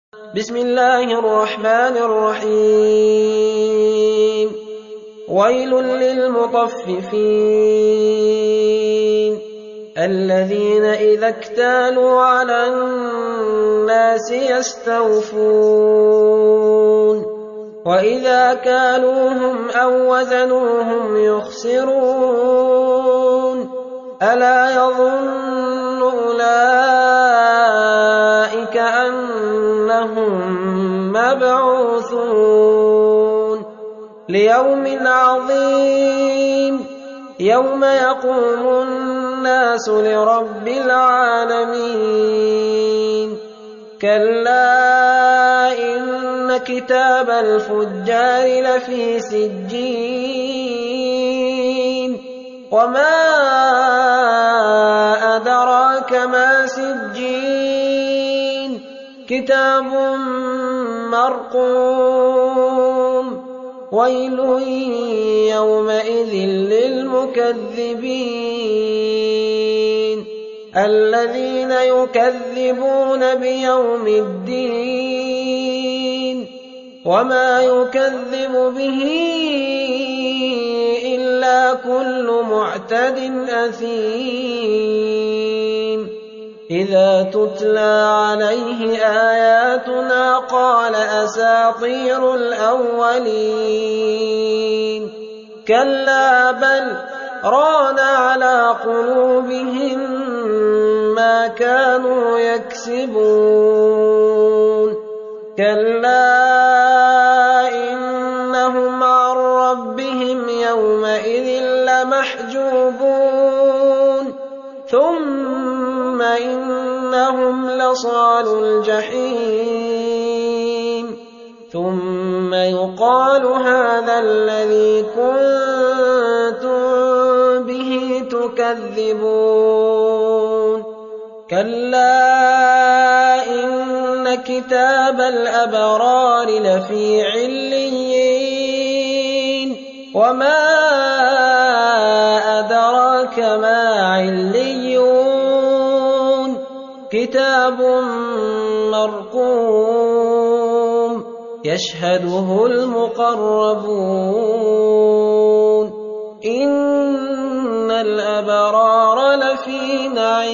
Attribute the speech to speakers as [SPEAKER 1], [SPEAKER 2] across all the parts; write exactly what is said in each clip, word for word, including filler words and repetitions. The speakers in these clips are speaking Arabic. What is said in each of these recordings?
[SPEAKER 1] بسم الله الرحمن الرحيم ويل للمطففين الذين إذا اكتالوا على الناس يستوفون وإذا كالوهم أو وزنوهم يخسرون ألا يظن أولئك أنهم مبعوثون ليوم عظيم يوم يقوم الناس لرب العالمين كلا إن كتاب الفجار لفي سجين وما أدراك ما سجين كتاب مرقوم ويل يومئذ للمكذبين الذين يكذبون بيوم الدين وما يكذب به إلا كل معتد أثيم إذا تتلى عليه آياتنا قال أساطير الأولين كلا بل ران على قلوبهم ما كانوا يكسبون كلا إنهم عن ربهم يومئذ لمحجوبون ثم إنهم لصالو الجحيم ثم يقال هذا الذي كنتم به تكذبون كلا إن كتاب الأبرار لفي عليين وما أدراك ما عليون كتاب مرقوم يشهده المقربون إن الأبرار لفي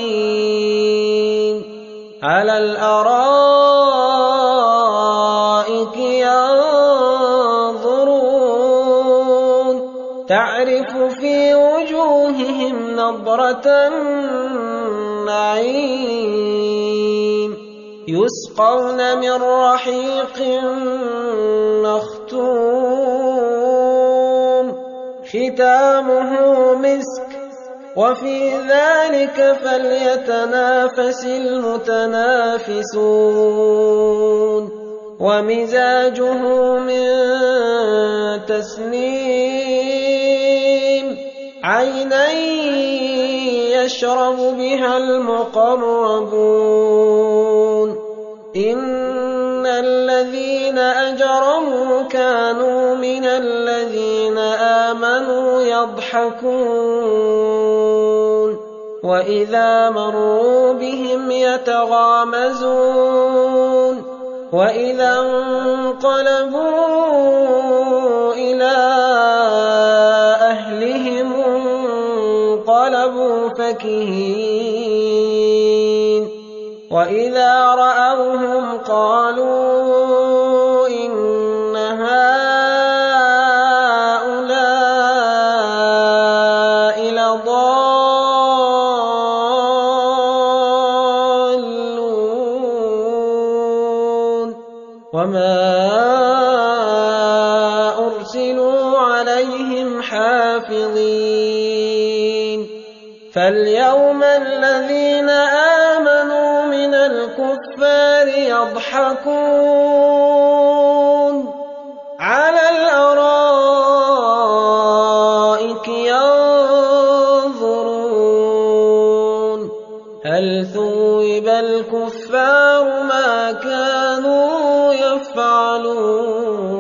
[SPEAKER 1] نعيم على الأرائك ينظرون تعرف في وجوههم نضرة النعيم يسقون من رحيق مختوم ختامه مسك وفي ذلك فليتنافس المتنافسون ومزاجه من تسنيم عينا يشرب بها المقربون إن الذين أجرموا كانوا من الذين آمنوا يضحكون وإذا مروا بهم يتغامزون وإذا انقلبوا إلى أهلهم انقلبوا فكهين وإذا رأوهم قالوا إن هؤلاء لضالون وما أرسلوا عليهم حافظين فاليوم الذين آمنوا من الكفار يضحكون على الأرائك ينظرون هل ثوب الكفار ما كانوا يفعلون